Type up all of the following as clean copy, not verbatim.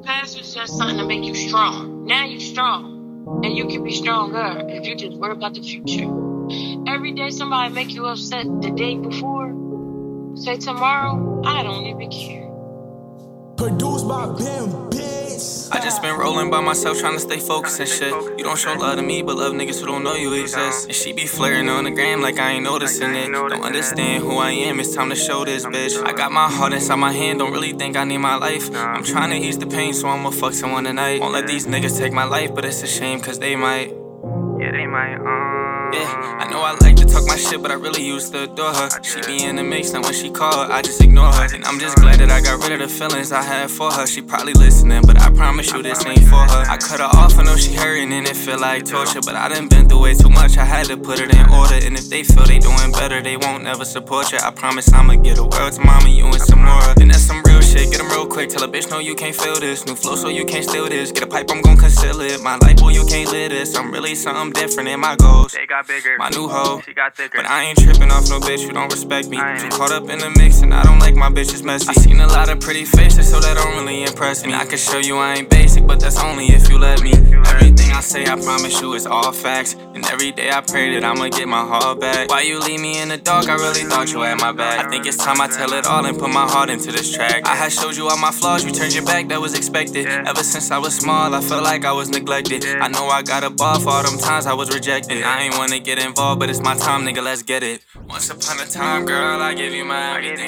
past was just something to make you strong. Now you strong. And you can be stronger if you just worry about the future. Every day somebody make you upset the day before, say tomorrow, I don't even care. Produced by Ben Bitch. I just been rolling by myself trying to stay focused and shit. You don't show love to me, but love niggas who don't know you exist. And she be flirting on the gram like I ain't noticing it. Don't understand who I am, it's time to show this bitch. I got my heart inside my hand, don't really think I need my life. I'm trying to ease the pain, so I'ma fuck someone tonight. Won't let these niggas take my life, but it's a shame cause they might. Yeah, they might, Yeah, I know I like to talk my shit, but I really used to adore her. She be in the mix, and when she call, I just ignore her. And I'm just glad that I got rid of the feelings I had for her. She probably listening, but I promise you this ain't for her. I cut her off, I know she hurting and it feel like torture, but I done been through way too much, I had to put it in order. And if they feel they doing better, they won't never support you. I promise I'ma get a word to mama, you and some more. Then that's some real shit, get them real quick. Tell a bitch, no, you can't feel this. New flow, so you can't steal this. Get a pipe, I'm gon' conceal it. My life, boy, you can't live this. I'm really something different in my goals. they got bigger. My new hoe, She got thicker. but I ain't tripping off no bitch who don't respect me. Too caught up in the mix and I don't like my bitches messy. I seen a lot of pretty faces, so that don't really impress me. I can show you I ain't basic, but that's only if you let me. Everything I say, I promise you, is all facts. And every day I pray that I'ma get my heart back. Why you leave me in the dark? I really thought you had my back. I think it's time I tell it all and put my heart into this track. I had showed you all my flaws, you turned your back, that was expected. Ever since I was small, I felt like I was neglected. I know I got a ball for all them times I was rejected. I ain't wanna get involved, but it's my time, nigga, let's get it. Once upon a time, girl, I gave you my everything.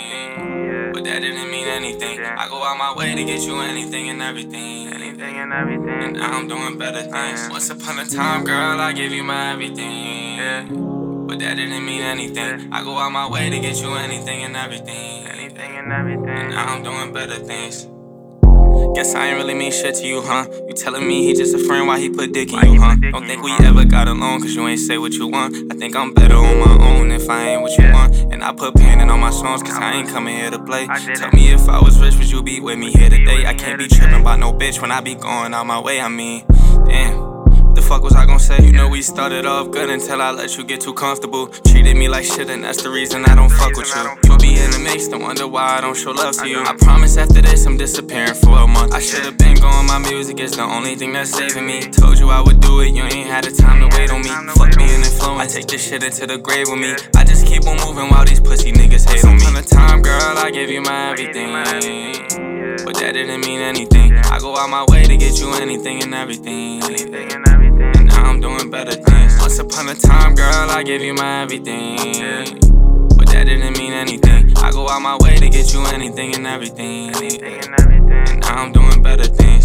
But that didn't mean anything. I go out my way to get you anything and everything. And now I'm doing better things. Once upon a time, girl, I gave you my everything. But that didn't mean anything. I go out my way to get you anything and everything. And now I'm doing better things. Guess I ain't really mean shit to you, huh? You telling me he just a friend while he put dick in you, huh? Don't think we ever got along cause you ain't say what you want. I think I'm better on my own if I ain't what you want. And I put pain in all my songs cause I ain't coming here to play. Tell me if I was rich, would you be with me here today? I can't be tripping about no bitch when I be going out my way, I mean, damn. The fuck was I gon' say? You know we started off good until I let you get too comfortable. Treated me like shit and that's the reason I don't fuck with you. You be in the mix, don't wonder why I don't show love to you. I promise after this I'm disappearing for a month. I should've been going, my music is the only thing that's saving me. Told you I would do it, you ain't had the time to wait on me. Fuck me and influence, I take this shit into the grave with me. I just keep on moving while these pussy niggas hate on me. Once upon a time, girl, I gave you my everything. But that didn't mean anything. I go out my way to get you anything and everything. And now I'm doing better things. Once upon a time, girl, I gave you my everything. But that didn't mean anything. I go out my way to get you anything and everything. And now I'm doing better things.